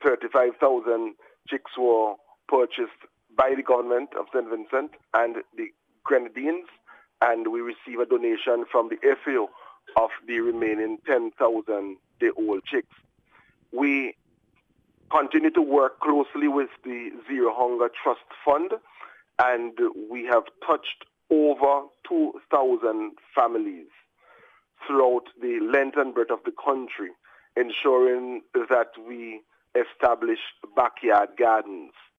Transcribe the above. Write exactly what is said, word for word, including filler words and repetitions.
thirty-five thousand chicks were purchased by the government of Saint Vincent and the Grenadines, and we receive a donation from the F A O of the remaining ten thousand day-old chicks. We continue to work closely with the Zero Hunger Trust Fund, and we have touched over two thousand families throughout the length and breadth of the country, ensuring that we establish backyard gardens.